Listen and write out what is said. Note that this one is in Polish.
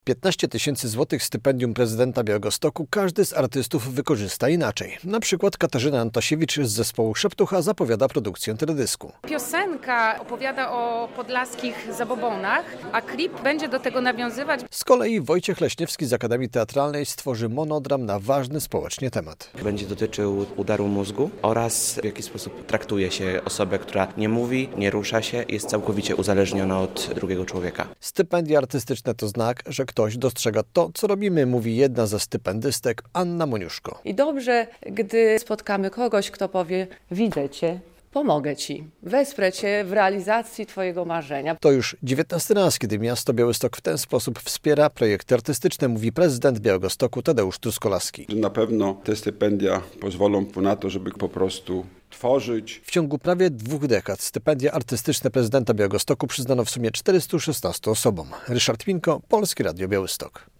15 000 złotych stypendium prezydenta Białegostoku każdy z artystów wykorzysta inaczej. Na przykład Katarzyna Antosiewicz z zespołu Szeptucha zapowiada produkcję teledysku. Piosenka opowiada o podlaskich zabobonach, a klip będzie do tego nawiązywać. Z kolei Wojciech Leśniewski z Akademii Teatralnej stworzy monodram na ważny społecznie temat. Będzie dotyczył udaru mózgu oraz w jaki sposób traktuje się osobę, która nie mówi, nie rusza się, jest całkowicie uzależniona od drugiego człowieka. Stypendia artystyczne to znak, że ktoś dostrzega to, co robimy, mówi jedna ze stypendystek, Anna Moniuszko. I dobrze, gdy spotkamy kogoś, kto powie: widzę Cię, pomogę Ci, wesprę Cię w realizacji Twojego marzenia. To już 19 raz, kiedy miasto Białystok w ten sposób wspiera projekty artystyczne, mówi prezydent Białegostoku Tadeusz Truskolaski. Na pewno te stypendia pozwolą na to, żeby po prostu tworzyć. W ciągu prawie 2 dekad stypendia artystyczne prezydenta Białegostoku przyznano w sumie 416 osobom. Ryszard Minko, Polskie Radio Białystok.